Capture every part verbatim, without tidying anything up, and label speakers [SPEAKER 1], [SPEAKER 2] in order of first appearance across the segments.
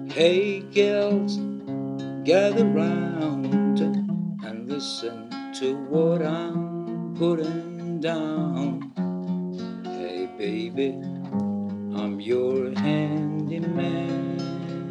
[SPEAKER 1] Hey girls, gather round and listen to what I'm putting down. Hey baby, I'm your handyman.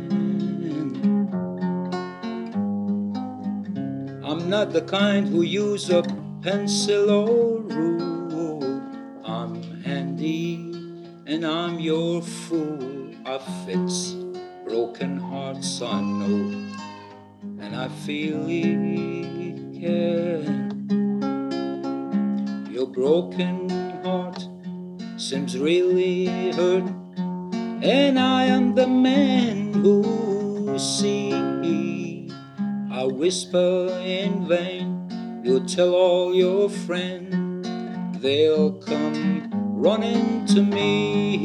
[SPEAKER 1] I'm not the kind who use a pencil or rule. I'm handy and I'm your fool. I fix broken hearts, I know, and I feel it care. Your broken heart seems really hurt, and I am the man who see. I whisper in vain, you tell all your friends, they'll come running to me.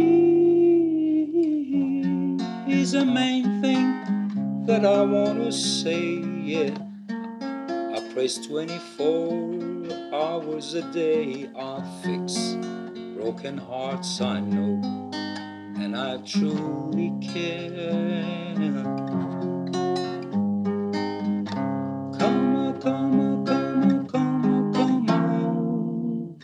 [SPEAKER 1] He's the main thing that I want to say, yeah. I praise twenty-four hours a day. I fix broken hearts, I know, and I truly care. Come on, come on, come on, come on, come on.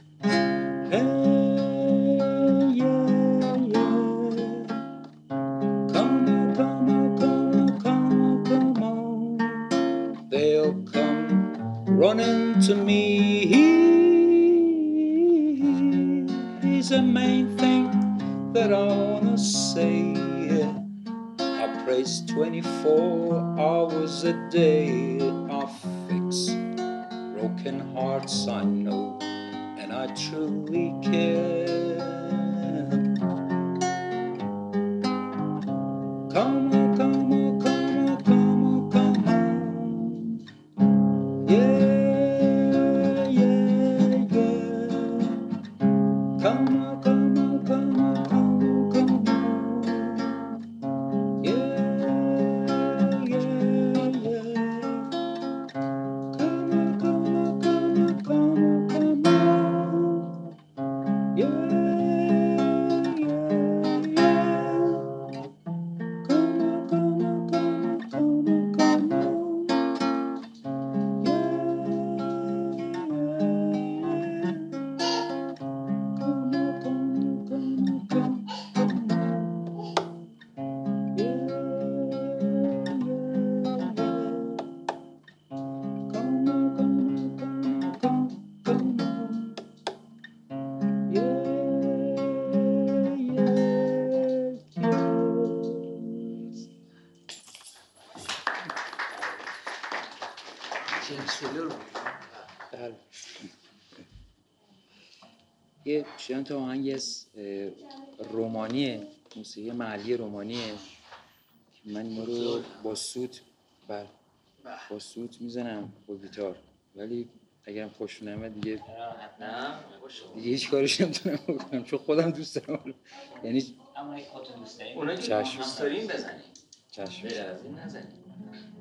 [SPEAKER 1] Hey, yeah, yeah. Come on, come on, come on, come on, come on. They'll come running to me. He's the main thing that I wanna say. I praise twenty-four hours a day. I fix broken hearts, I know, and I truly care. Come on, come on, come on, come on, come on. Yeah, yeah, yeah. Come on, come on, come on, come on, come on. Yeah, yeah, yeah. Come on, come on, come on, come on, come on. Yeah, yeah, yeah. Come on, come on, come on, come on, come on. Yeah, yeah, yeah. Come on, come on, come on, come on, come on. Yeah, yeah, yeah. Come on, come on, come on, come, come on. Yeah, yeah, yes.
[SPEAKER 2] جیمز تیلور
[SPEAKER 1] بله. یه چند تا آهنگ از رومانیه، موسیقی محلی رومانیه که من اینا رو با سوت بر با سوت میزنم با گیتار، ولی اگرم خوش نمیاد دیگه دیگه هیچ کارش نمیتونم بکنم چون خودم دوست دارم. یعنی
[SPEAKER 2] اما اگه خودتون دوست دارین
[SPEAKER 1] چشم
[SPEAKER 2] دوست دارین بزنین،
[SPEAKER 1] چشم
[SPEAKER 2] غیر از این نزنین.